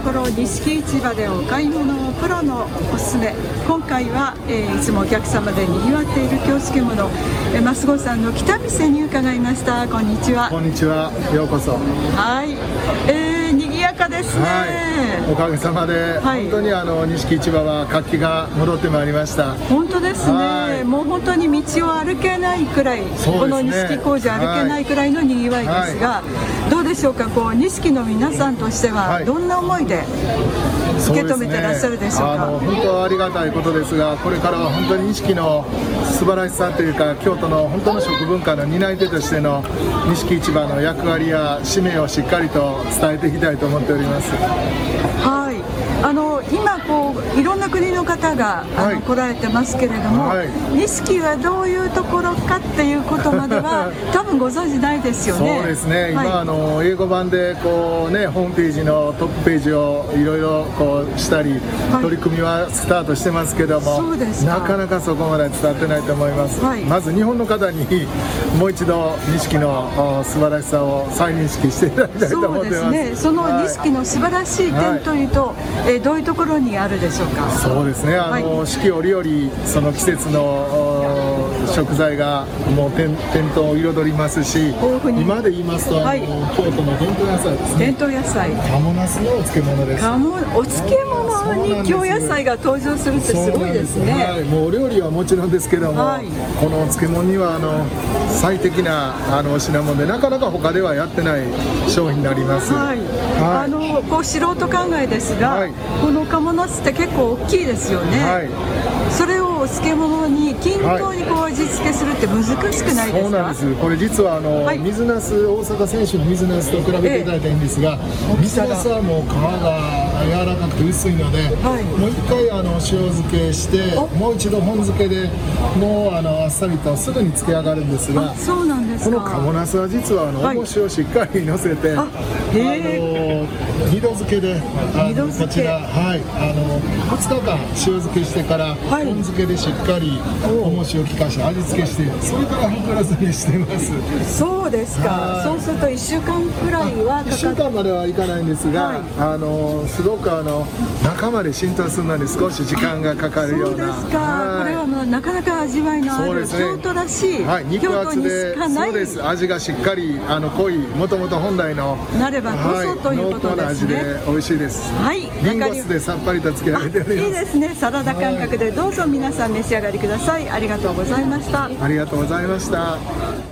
ころ錦市場でお買い物をプロのおすすめ。今回は、いつもお客様でにぎわっている京漬物、増郷さんの北店に伺いました。こんにちは。 こんにちは、ようこそ。 はい、賑やかですね。 はい、おかげさまで、はい、本当に錦市場は活気が戻ってまいりました。 本当ですね。もう本当に道を歩けないくらい、この錦小路歩けないくらいのにぎわいですが、どうでしょうか。こう錦の皆さんとしてはどんな思いで受け止めてらっしゃるでしょうか。 本当はありがたいことですが、これからは本当に錦の素晴らしさというか、京都の本当の食文化の担い手としての錦市場の役割や使命をしっかりと伝えていきたいと思っております。 はい、今こういろんな国の方が来られてますけれども、錦はどういうところかっていうことまでは多分ご存じないですよね。 そうですね。今、英語版でこう、ね、ホームページのトップページをいろいろこうしたり、取り組みはスタートしてますけども、なかなかそこまで伝わってないと思います。まず日本の方にもう一度錦の素晴らしさを再認識していただきたいと思ってます。 そうですね。その錦の素晴らしい点というと、どういうところにあるでしょうか。 そうですね。四季折々その季節の食材がもう店頭を彩りますし、今で言いますと、京都の伝統野菜ですね。 伝統野菜。 鴨ナスのお漬物です。 お漬物に京野菜が登場するってすごいですね。 もうお料理はもちろんですけども、このお漬物には最適なお品物で、なかなか他ではやってない商品になります。 こう素人考えですが、この鴨ナスって結構大きいですよね。それをお漬物に均等にこう味付けするって難しくないですか。 そうなんです。これ実は水ナス、大阪選手の水ナスと比べていただいたらいいんですが、水ナスはもう皮が柔らかくて薄いので、もう一回塩漬けして、もう一度本漬けでもうあっさりとすぐに漬け上がるんですが、 そうなんですか。 この鴨ナスは実は重しをしっかり乗せて、二度漬けでこちら2日間塩漬けしてから本漬けでしっかり重しを効かして味付けして、それから袋詰めしてます。 そうですか。そうすると1週間くらいは 1週間まではいかないんですが、すごく中まで浸透するのに少し時間がかかるような。 そうですか。これはなかなか味わいのある京都らしい、 肉厚で、そうです。味がしっかり濃い、もともと本来のなればこそということですね。濃厚な味で美味しいです。リンゴ酢でさっぱりと漬け上げております。 いいですね。サラダ感覚でどうぞ皆さん召し上がりください。ありがとうございました。 ありがとうございました。